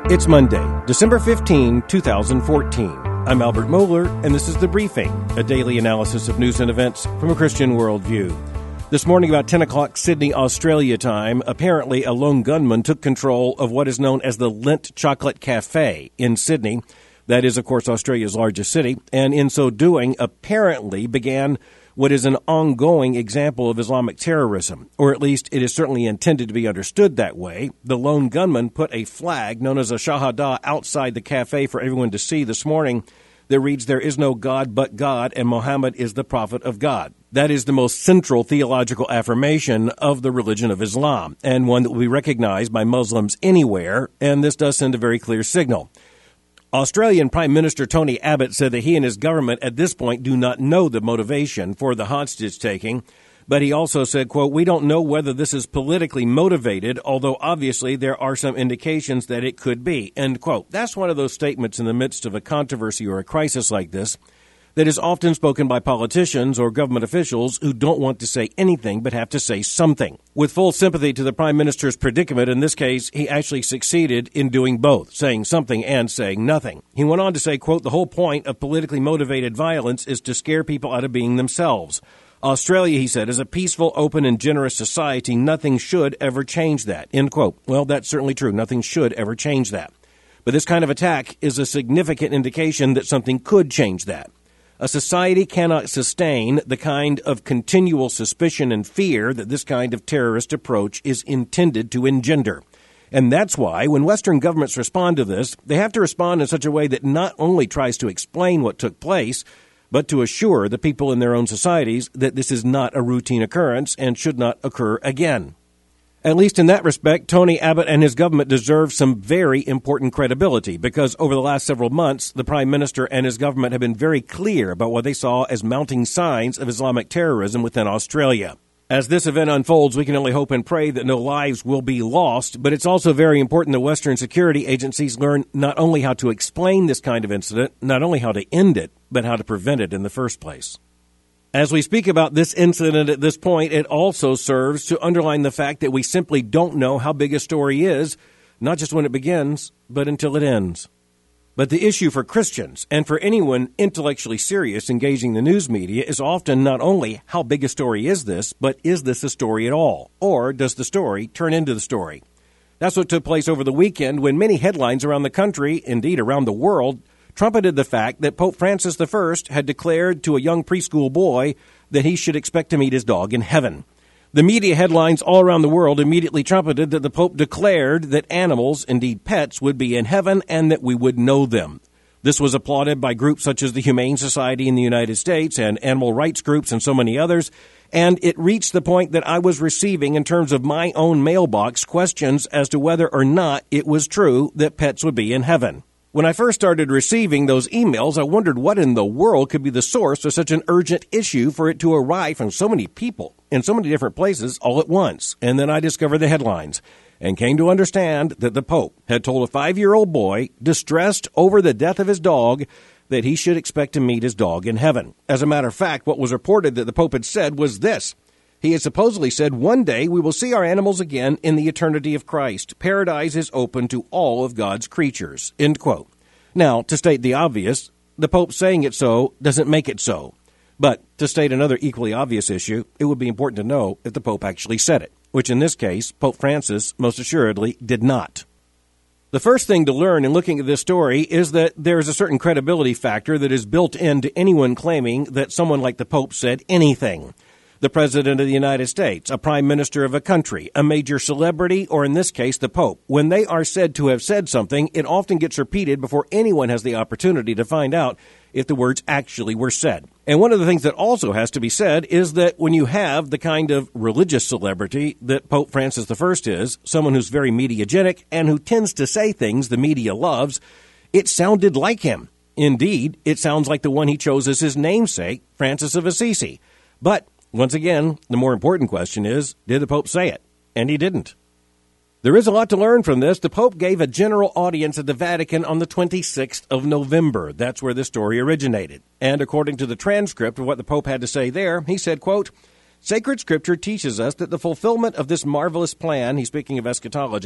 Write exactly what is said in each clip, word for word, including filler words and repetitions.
It's Monday, December fifteenth, twenty fourteen. I'm Albert Mohler, and this is The Briefing, a daily analysis of news and events from a Christian worldview. This morning about ten o'clock Sydney, Australia time, apparently a lone gunman took control of what is known as the Lindt Chocolate Cafe in Sydney. That is, of course, Australia's largest city, and in so doing, apparently began what is an ongoing example of Islamic terrorism, or at least it is certainly intended to be understood that way. The lone gunman put a flag known as a Shahada outside the cafe for everyone to see this morning that reads, "There is no God but God, and Muhammad is the prophet of God." That is the most central theological affirmation of the religion of Islam, and one that will be recognized by Muslims anywhere, and this does send a very clear signal. Australian Prime Minister Tony Abbott said that he and his government at this point do not know the motivation for the hostage-taking, but he also said, quote, "We don't know whether this is politically motivated, although obviously there are some indications that it could be," end quote. That's one of those statements in the midst of a controversy or a crisis like this that is often spoken by politicians or government officials who don't want to say anything but have to say something. With full sympathy to the Prime Minister's predicament, in this case, he actually succeeded in doing both, saying something and saying nothing. He went on to say, quote, "The whole point of politically motivated violence is to scare people out of being themselves. Australia," he said, "is a peaceful, open, and generous society. Nothing should ever change that," end quote. Well, that's certainly true. Nothing should ever change that. But this kind of attack is a significant indication that something could change that. A society cannot sustain the kind of continual suspicion and fear that this kind of terrorist approach is intended to engender. And that's why, when Western governments respond to this, they have to respond in such a way that not only tries to explain what took place, but to assure the people in their own societies that this is not a routine occurrence and should not occur again. At least in that respect, Tony Abbott and his government deserve some very important credibility because over the last several months, the Prime Minister and his government have been very clear about what they saw as mounting signs of Islamic terrorism within Australia. As this event unfolds, we can only hope and pray that no lives will be lost, but it's also very important that Western security agencies learn not only how to explain this kind of incident, not only how to end it, but how to prevent it in the first place. As we speak about this incident at this point, it also serves to underline the fact that we simply don't know how big a story is, not just when it begins, but until it ends. But the issue for Christians and for anyone intellectually serious engaging the news media is often not only how big a story is this, but is this a story at all? Or does the story turn into the story? That's what took place over the weekend when many headlines around the country, indeed around the world, trumpeted the fact that Pope Francis the First had declared to a young preschool boy that he should expect to meet his dog in heaven. The media headlines all around the world immediately trumpeted that the Pope declared that animals, indeed pets, would be in heaven and that we would know them. This was applauded by groups such as the Humane Society in the United States and animal rights groups and so many others, and it reached the point that I was receiving, in terms of my own mailbox, questions as to whether or not it was true that pets would be in heaven. When I first started receiving those emails, I wondered what in the world could be the source of such an urgent issue for it to arrive from so many people in so many different places all at once. And then I discovered the headlines and came to understand that the Pope had told a five-year-old boy, distressed over the death of his dog, that he should expect to meet his dog in heaven. As a matter of fact, what was reported that the Pope had said was this. He had supposedly said, "One day we will see our animals again in the eternity of Christ. Paradise is open to all of God's creatures," end quote. Now, to state the obvious, the Pope saying it so doesn't make it so. But to state another equally obvious issue, it would be important to know if the Pope actually said it, which in this case, Pope Francis most assuredly did not. The first thing to learn in looking at this story is that there is a certain credibility factor that is built into anyone claiming that someone like the Pope said anything. The President of the United States, a Prime Minister of a country, a major celebrity, or in this case, the Pope. When they are said to have said something, it often gets repeated before anyone has the opportunity to find out if the words actually were said. And one of the things that also has to be said is that when you have the kind of religious celebrity that Pope Francis the First is, someone who's very mediagenic and who tends to say things the media loves, it sounded like him. Indeed, it sounds like the one he chose as his namesake, Francis of Assisi. But once again, the more important question is, did the Pope say it? And he didn't. There is a lot to learn from this. The Pope gave a general audience at the Vatican on the twenty-sixth of November. That's where this story originated. And according to the transcript of what the Pope had to say there, he said, quote, "Sacred Scripture teaches us that the fulfillment of this marvelous plan," he's speaking of eschatology,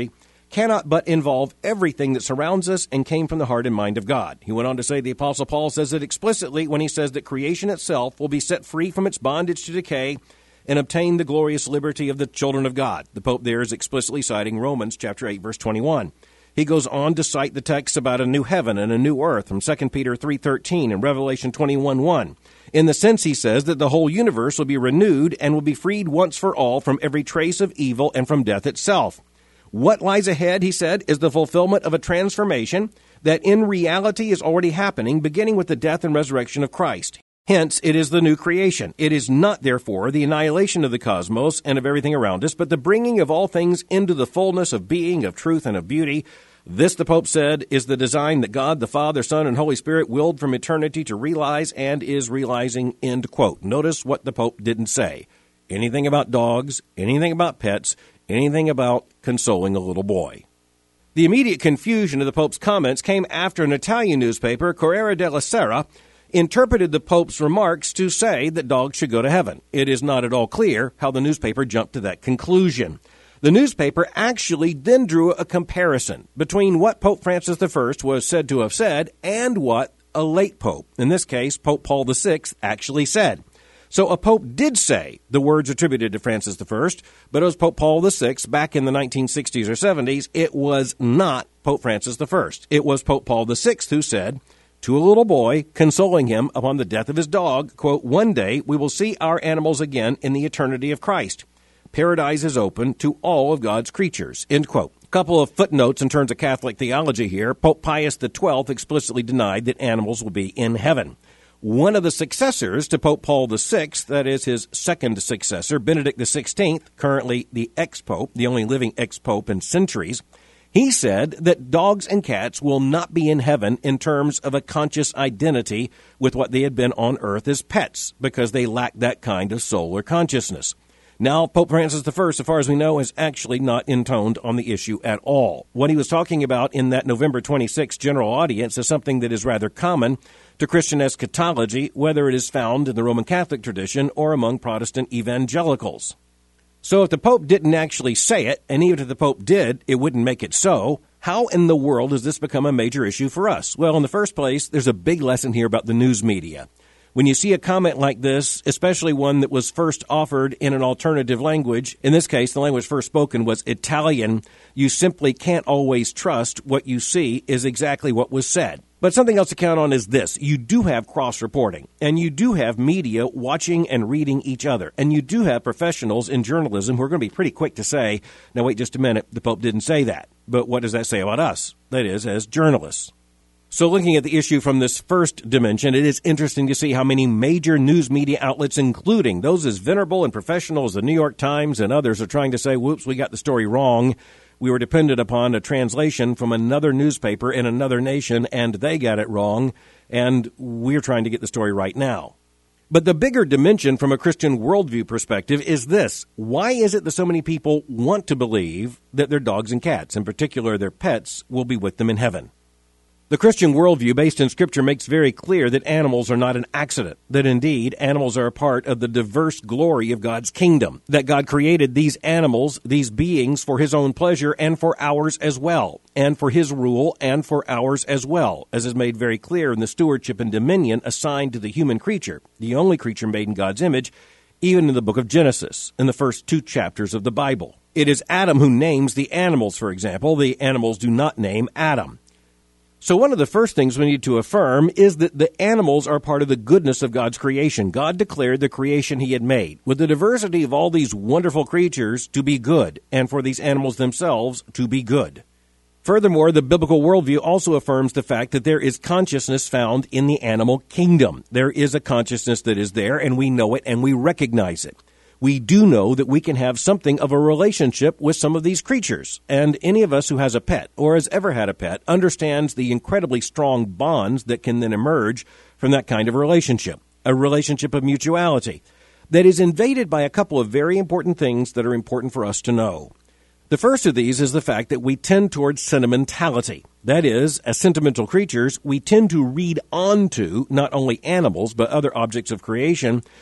cannot but involve everything that surrounds us and came from the heart and mind of God. He went on to say the Apostle Paul says it explicitly when he says that creation itself will be set free from its bondage to decay and obtain the glorious liberty of the children of God. The Pope there is explicitly citing Romans chapter eight, verse twenty-one. He goes on to cite the texts about a new heaven and a new earth from Second Peter three thirteen and Revelation twenty-one one. In the sense, he says, that the whole universe will be renewed and will be freed once for all from every trace of evil and from death itself. What lies ahead, he said, is the fulfillment of a transformation that in reality is already happening, beginning with the death and resurrection of Christ. Hence, it is the new creation. It is not, therefore, the annihilation of the cosmos and of everything around us, but the bringing of all things into the fullness of being, of truth, and of beauty. This, the Pope said, is the design that God, the Father, Son, and Holy Spirit willed from eternity to realize and is realizing, end quote. Notice what the Pope didn't say. Anything about dogs, anything about pets, anything about consoling a little boy. The immediate confusion of the Pope's comments came after an Italian newspaper, Corriere della Sera, interpreted the Pope's remarks to say that dogs should go to heaven. It is not at all clear how the newspaper jumped to that conclusion. The newspaper actually then drew a comparison between what Pope Francis the First was said to have said and what a late pope, in this case Pope Paul the Sixth, actually said. So a pope did say the words attributed to Francis the First, but it was Pope Paul the Sixth back in the nineteen sixties or seventies. It was not Pope Francis the First. It was Pope Paul the Sixth who said to a little boy, consoling him upon the death of his dog, quote, "One day we will see our animals again in the eternity of Christ. Paradise is open to all of God's creatures," end quote. A couple of footnotes in terms of Catholic theology here. Pope Pius the Twelfth explicitly denied that animals will be in heaven. One of the successors to Pope Paul the Sixth, that is his second successor, Benedict the Sixteenth, currently the ex-pope, the only living ex-pope in centuries, he said that dogs and cats will not be in heaven in terms of a conscious identity with what they had been on earth as pets, because they lack that kind of soul or consciousness. Now, Pope Francis the First, as far as we know, is actually not intoned on the issue at all. What he was talking about in that November twenty-sixth general audience is something that is rather common to Christian eschatology, whether it is found in the Roman Catholic tradition or among Protestant evangelicals. So if the Pope didn't actually say it, and even if the Pope did, it wouldn't make it so, how in the world has this become a major issue for us? Well, in the first place, there's a big lesson here about the news media. When you see a comment like this, especially one that was first offered in an alternative language, in this case, the language first spoken was Italian, you simply can't always trust what you see is exactly what was said. But something else to count on is this. You do have cross-reporting, and you do have media watching and reading each other, and you do have professionals in journalism who are going to be pretty quick to say, now wait just a minute, the Pope didn't say that. But what does that say about us? That is, as journalists. So looking at the issue from this first dimension, it is interesting to see how many major news media outlets, including those as venerable and professional as the New York Times and others, are trying to say, whoops, we got the story wrong. We were dependent upon a translation from another newspaper in another nation, and they got it wrong, and we're trying to get the story right now. But the bigger dimension from a Christian worldview perspective is this. Why is it that so many people want to believe that their dogs and cats, in particular their pets, will be with them in heaven? The Christian worldview based in Scripture makes very clear that animals are not an accident, that indeed animals are a part of the diverse glory of God's kingdom, that God created these animals, these beings, for His own pleasure and for ours as well, and for His rule and for ours as well, as is made very clear in the stewardship and dominion assigned to the human creature, the only creature made in God's image, even in the book of Genesis, in the first two chapters of the Bible. It is Adam who names the animals, for example. The animals do not name Adam. So one of the first things we need to affirm is that the animals are part of the goodness of God's creation. God declared the creation He had made, with the diversity of all these wonderful creatures, to be good, and for these animals themselves to be good. Furthermore, the biblical worldview also affirms the fact that there is consciousness found in the animal kingdom. There is a consciousness that is there, and we know it, and we recognize it. We do know that we can have something of a relationship with some of these creatures. And any of us who has a pet or has ever had a pet understands the incredibly strong bonds that can then emerge from that kind of relationship, a relationship of mutuality that is invaded by a couple of very important things that are important for us to know. The first of these is the fact that we tend towards sentimentality. That is, as sentimental creatures, we tend to read onto not only animals but other objects of creation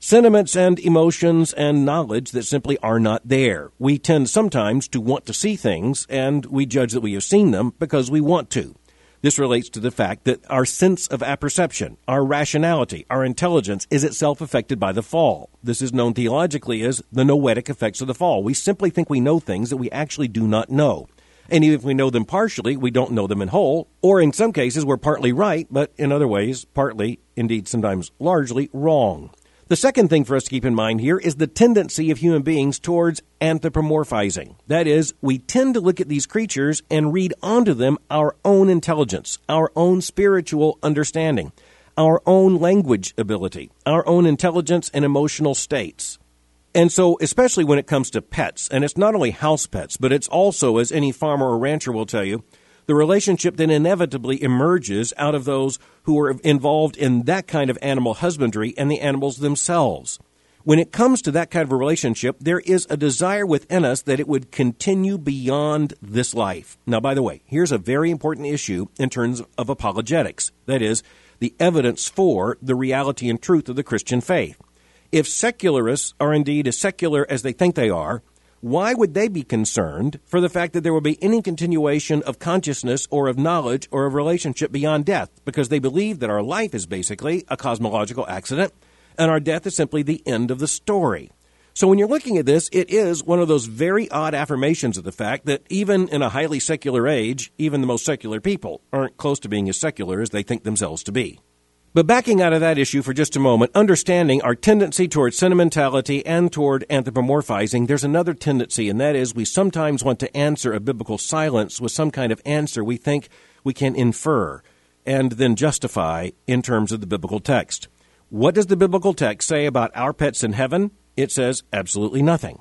sentiments and emotions and knowledge that simply are not there. We tend sometimes to want to see things, and we judge that we have seen them because we want to. This relates to the fact that our sense of apperception, our rationality, our intelligence is itself affected by the fall. This is known theologically as the noetic effects of the fall. We simply think we know things that we actually do not know. And even if we know them partially, we don't know them in whole, or in some cases we're partly right, but in other ways, partly, indeed sometimes largely, wrong. The second thing for us to keep in mind here is the tendency of human beings towards anthropomorphizing. That is, we tend to look at these creatures and read onto them our own intelligence, our own spiritual understanding, our own language ability, our own intelligence and emotional states. And so, especially when it comes to pets, and it's not only house pets, but it's also, as any farmer or rancher will tell you, the relationship that inevitably emerges out of those who are involved in that kind of animal husbandry and the animals themselves. When it comes to that kind of a relationship, there is a desire within us that it would continue beyond this life. Now, by the way, here's a very important issue in terms of apologetics. That is, the evidence for the reality and truth of the Christian faith. If secularists are indeed as secular as they think they are, why would they be concerned for the fact that there will be any continuation of consciousness or of knowledge or of relationship beyond death? Because they believe that our life is basically a cosmological accident and our death is simply the end of the story. So when you're looking at this, it is one of those very odd affirmations of the fact that even in a highly secular age, even the most secular people aren't close to being as secular as they think themselves to be. But backing out of that issue for just a moment, understanding our tendency toward sentimentality and toward anthropomorphizing, there's another tendency, and that is we sometimes want to answer a biblical silence with some kind of answer we think we can infer and then justify in terms of the biblical text. What does the biblical text say about our pets in heaven? It says absolutely nothing.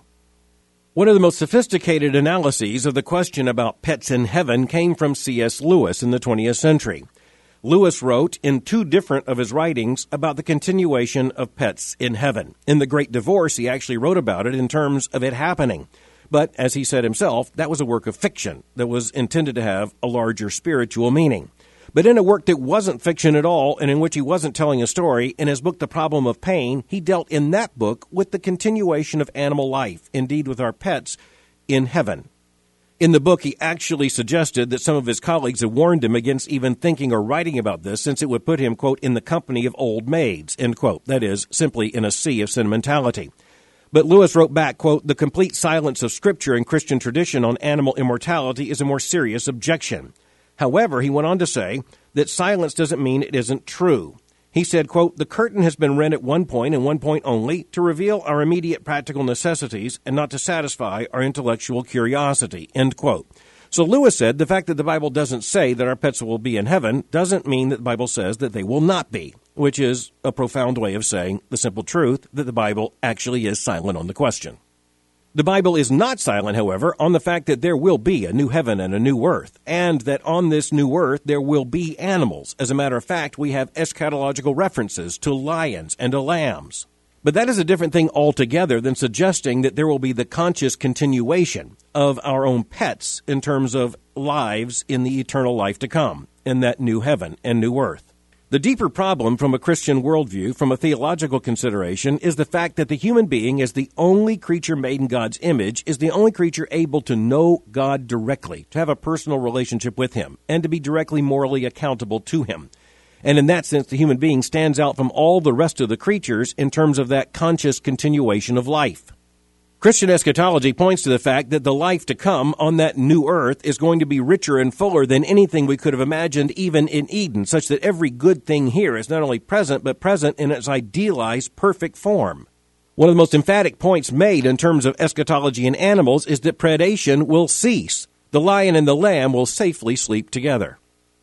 One of the most sophisticated analyses of the question about pets in heaven came from C S Lewis in the twentieth century. Lewis wrote in two different of his writings about the continuation of pets in heaven. In The Great Divorce, he actually wrote about it in terms of it happening. But, as he said himself, that was a work of fiction that was intended to have a larger spiritual meaning. But in a work that wasn't fiction at all and in which he wasn't telling a story, in his book The Problem of Pain, he dealt in that book with the continuation of animal life, indeed with our pets, in heaven. In the book, he actually suggested that some of his colleagues had warned him against even thinking or writing about this since it would put him, quote, in the company of old maids, end quote. That is, simply in a sea of sentimentality. But Lewis wrote back, quote, the complete silence of Scripture and Christian tradition on animal immortality is a more serious objection. However, he went on to say that silence doesn't mean it isn't true. He said, quote, the curtain has been rent at one point and one point only to reveal our immediate practical necessities and not to satisfy our intellectual curiosity, end quote. So Lewis said the fact that the Bible doesn't say that our pets will be in heaven doesn't mean that the Bible says that they will not be, which is a profound way of saying the simple truth that the Bible actually is silent on the question. The Bible is not silent, however, on the fact that there will be a new heaven and a new earth, and that on this new earth there will be animals. As a matter of fact, we have eschatological references to lions and to lambs. But that is a different thing altogether than suggesting that there will be the conscious continuation of our own pets in terms of lives in the eternal life to come, in that new heaven and new earth. The deeper problem from a Christian worldview, from a theological consideration, is the fact that the human being, as the only creature made in God's image, is the only creature able to know God directly, to have a personal relationship with Him, and to be directly morally accountable to Him. And in that sense, the human being stands out from all the rest of the creatures in terms of that conscious continuation of life. Christian eschatology points to the fact that the life to come on that new earth is going to be richer and fuller than anything we could have imagined even in Eden, such that every good thing here is not only present, but present in its idealized, perfect form. One of the most emphatic points made in terms of eschatology in animals is that predation will cease. The lion and the lamb will safely sleep together.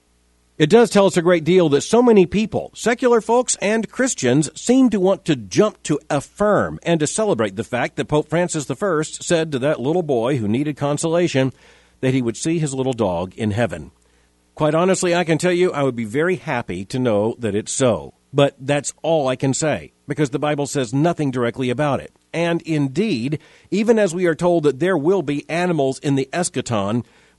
It does tell us a great deal that so many people, secular folks and Christians, seem to want to jump to affirm and to celebrate the fact that Pope Francis the First said to that little boy who needed consolation that he would see his little dog in heaven. Quite honestly, I can tell you I would be very happy to know that it's so. But that's all I can say, because the Bible says nothing directly about it. And indeed, even as we are told that there will be animals in the eschaton,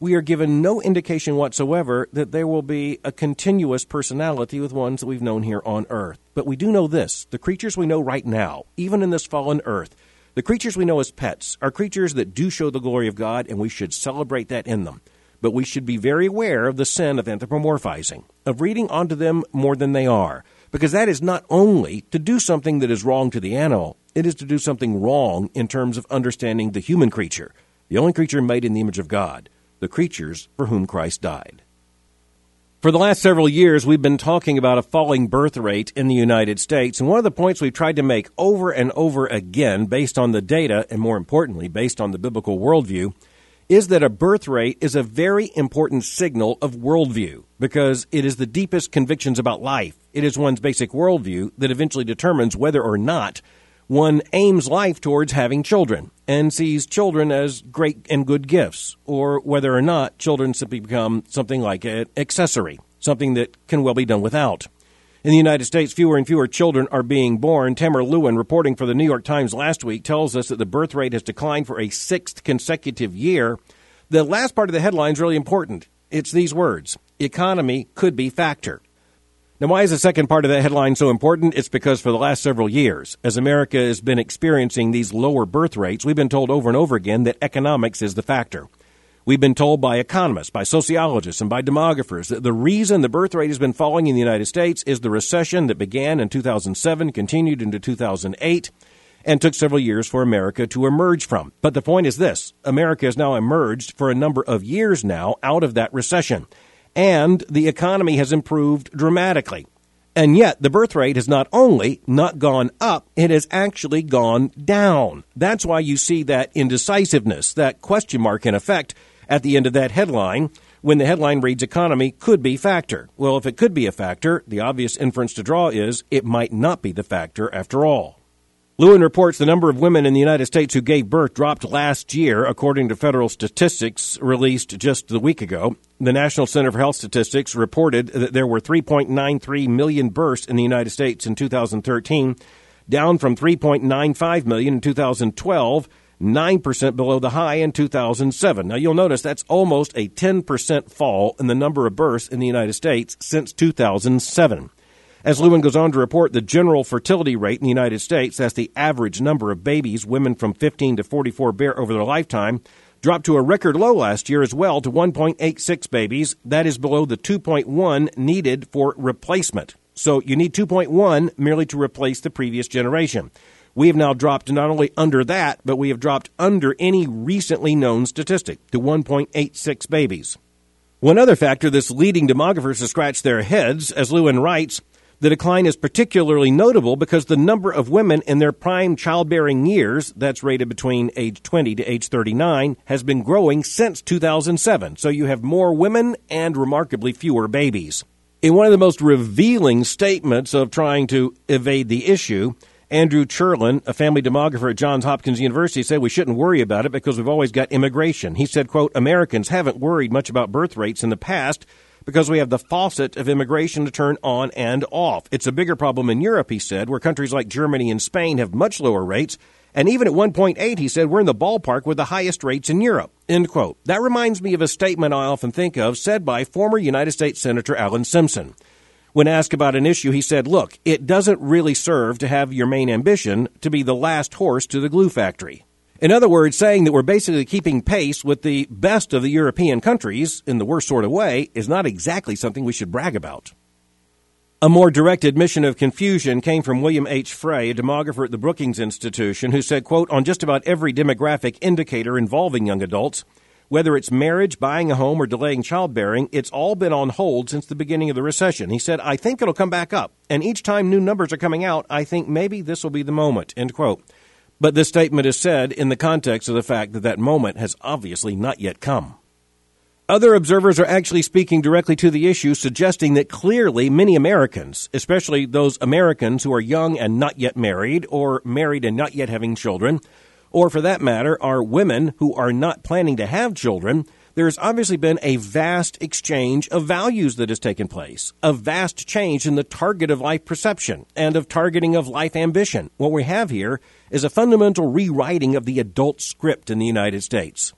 we are given no indication whatsoever that there will be a continuous personality with ones that we've known here on earth. But we do know this, the creatures we know right now, even in this fallen earth, the creatures we know as pets are creatures that do show the glory of God, and we should celebrate that in them. But we should be very aware of the sin of anthropomorphizing, of reading onto them more than they are, because that is not only to do something that is wrong to the animal, it is to do something wrong in terms of understanding the human creature, the only creature made in the image of God, the creatures for whom Christ died. For the last several years, we've been talking about a falling birth rate in the United States, and one of the points we've tried to make over and over again, based on the data, and more importantly, based on the biblical worldview, is that a birth rate is a very important signal of worldview, because it is the deepest convictions about life. It is one's basic worldview that eventually determines whether or not one aims life towards having children and sees children as great and good gifts, or whether or not children simply become something like an accessory, something that can well be done without. In the United States, fewer and fewer children are being born. Tamara Lewin, reporting for the New York Times last week, tells us that the birth rate has declined for a sixth consecutive year. The last part of the headline is really important. It's these words, economy could be factor. Now, why is the second part of that headline so important? It's because for the last several years, as America has been experiencing these lower birth rates, we've been told over and over again that economics is the factor. We've been told by economists, by sociologists, and by demographers that the reason the birth rate has been falling in the United States is the recession that began in two thousand seven, continued into two thousand eight, and took several years for America to emerge from. But the point is this, America has now emerged for a number of years now out of that recession, and the economy has improved dramatically. And yet, the birth rate has not only not gone up, it has actually gone down. That's why you see that indecisiveness, that question mark in effect, at the end of that headline, when the headline reads economy could be factor. Well, if it could be a factor, the obvious inference to draw is it might not be the factor after all. Lewin reports the number of women in the United States who gave birth dropped last year, according to federal statistics released just a week ago. The National Center for Health Statistics reported that there were three point nine three million births in the United States in two thousand thirteen, down from three point nine five million in two thousand twelve, nine percent below the high in two thousand seven. Now, you'll notice that's almost a ten percent fall in the number of births in the United States since two thousand seven. As Lewin goes on to report, the general fertility rate in the United States, that's the average number of babies women from fifteen to forty-four bear over their lifetime, dropped to a record low last year as well to one point eight six babies. That is below the two point one needed for replacement. So you need two point one merely to replace the previous generation. We have now dropped not only under that, but we have dropped under any recently known statistic to one point eight six babies. One other factor that's leading demographers to scratch their heads, as Lewin writes, the decline is particularly notable because the number of women in their prime childbearing years, that's rated between age twenty to age thirty-nine, has been growing since two thousand seven. So you have more women and remarkably fewer babies. In one of the most revealing statements of trying to evade the issue, Andrew Cherlin, a family demographer at Johns Hopkins University, said we shouldn't worry about it because we've always got immigration. He said, quote, Americans haven't worried much about birth rates in the past because we have the faucet of immigration to turn on and off. It's a bigger problem in Europe, he said, where countries like Germany and Spain have much lower rates. And even at one point eight, he said, we're in the ballpark with the highest rates in Europe, end quote. That reminds me of a statement I often think of said by former United States Senator Alan Simpson. When asked about an issue, he said, look, it doesn't really serve to have your main ambition to be the last horse to the glue factory. In other words, saying that we're basically keeping pace with the best of the European countries in the worst sort of way is not exactly something we should brag about. A more direct admission of confusion came from William H. Frey, a demographer at the Brookings Institution, who said, quote, on just about every demographic indicator involving young adults, whether it's marriage, buying a home, or delaying childbearing, it's all been on hold since the beginning of the recession. He said, I think it'll come back up. And each time new numbers are coming out, I think maybe this will be the moment, end quote. But this statement is said in the context of the fact that that moment has obviously not yet come. Other observers are actually speaking directly to the issue, suggesting that clearly many Americans, especially those Americans who are young and not yet married, or married and not yet having children, or for that matter, are women who are not planning to have children, there has obviously been a vast exchange of values that has taken place, a vast change in the target of life perception and of targeting of life ambition. What we have here is a fundamental rewriting of the adult script in the United States.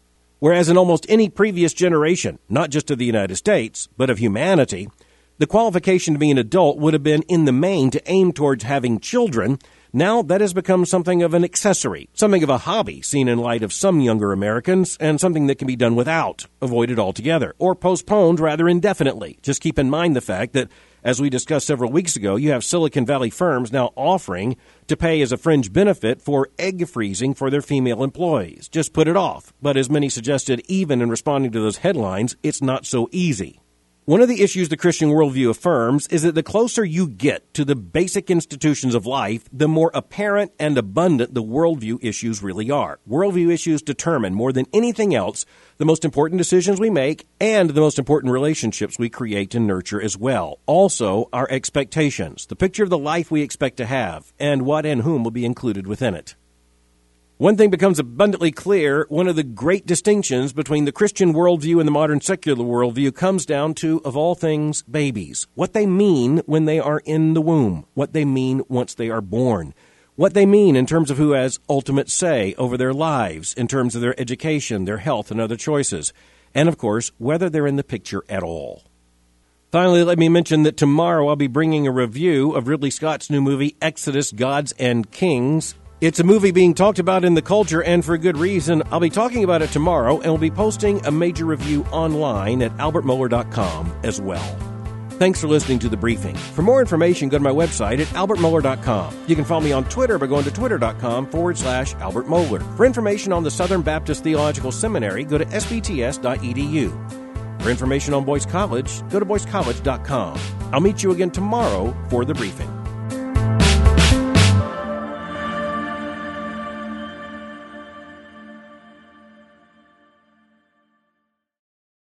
Whereas in almost any previous generation, not just of the United States, but of humanity, the qualification to be an adult would have been in the main to aim towards having children. Now that has become something of an accessory, something of a hobby seen in light of some younger Americans, and something that can be done without, avoided altogether, or postponed rather indefinitely. Just keep in mind the fact that, as we discussed several weeks ago, you have Silicon Valley firms now offering to pay as a fringe benefit for egg freezing for their female employees. Just put it off. But as many suggested, even in responding to those headlines, it's not so easy. One of the issues the Christian worldview affirms is that the closer you get to the basic institutions of life, the more apparent and abundant the worldview issues really are. Worldview issues determine, more than anything else, the most important decisions we make and the most important relationships we create and nurture as well. Also, our expectations, the picture of the life we expect to have, and what and whom will be included within it. One thing becomes abundantly clear. One of the great distinctions between the Christian worldview and the modern secular worldview comes down to, of all things, babies. What they mean when they are in the womb. What they mean once they are born. What they mean in terms of who has ultimate say over their lives, in terms of their education, their health, and other choices. And, of course, whether they're in the picture at all. Finally, let me mention that tomorrow I'll be bringing a review of Ridley Scott's new movie, Exodus, Gods and Kings. It's a movie being talked about in the culture, and for good reason. I'll be talking about it tomorrow, and we'll be posting a major review online at albert mohler dot com as well. Thanks for listening to The Briefing. For more information, go to my website at albert mohler dot com. You can follow me on Twitter by going to twitter.com forward slash Albert Mohler. For information on the Southern Baptist Theological Seminary, go to s b t s dot e d u. For information on Boyce College, go to boyce college dot com. I'll meet you again tomorrow for The Briefing.